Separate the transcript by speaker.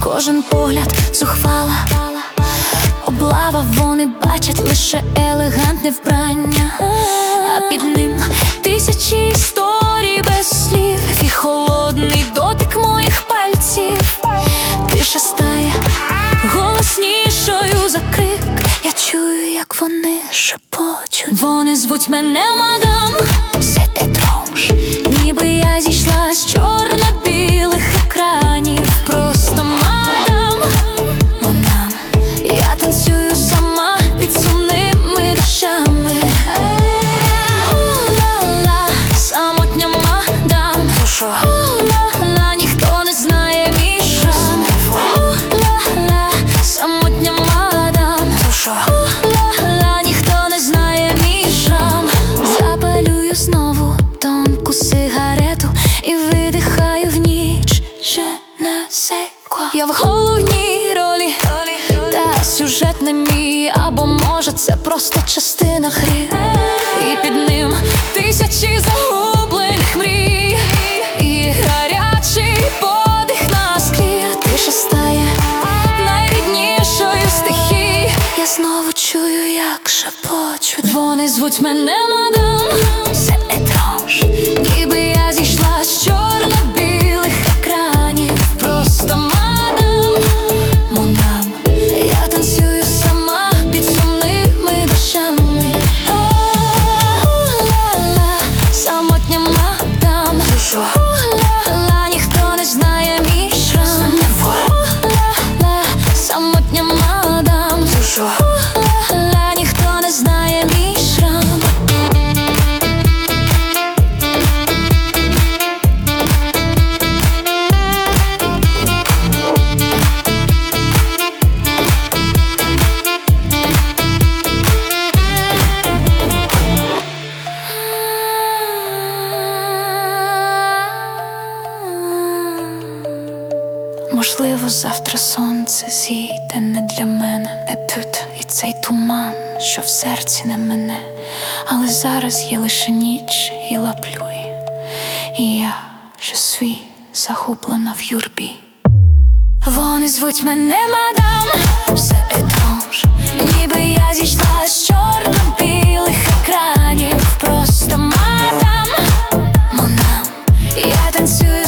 Speaker 1: Кожен погляд зухвала облава, вони бачать лише елегантне вбрання, а під ним тисячі історій без слів і холодний дотик моїх пальців. Тиша стає голоснішою за крик. Я чую, як вони шепочуть. Вони звуть мене мадам, c'est étrange, ніби я зійшла з чорно-білих екранів. Просто мадам, мадам, я танцюю сама під сумними дощами. Ла-ла, самотня мадам, ла-ла, ніхто не знає мій шрам. Ла-ла, самотня мадам, ла-ла, ніхто не знає мій шрам. Запалюю знову тонку сигарету і видихаю в ніч. Je ne sais quoi. Я в головній ролі, та сюжет не мій, або може це просто частина гри. І під ним тисячі загублених мрій і гарячий подих на склі. Тиша стає найріднішою стихій. Я знову чую, як шепочуть. Вони звуть мене мадам, c'est étrange, ніби я зійшла з чорно-білих екранів. Просто мадам, мадам, я танцюю сама під сумними дощами. Ла-ла, самотня мадам, ла-ла, ніхто не знає мій шрам. Ла-ла, самотня мадам, ла-ла, ніхто не знає мій шрам. Можливо, завтра сонце зійде не для мене, не тут і цей туман, що в серці не мене. Але зараз є лише ніч і лаплюй, і я je suis загублена в юрбі. Вони звуть мене мадам, c'est étrange, ніби я зійшла з чорно-білих екранів. Просто мадам, мадам, я танцюю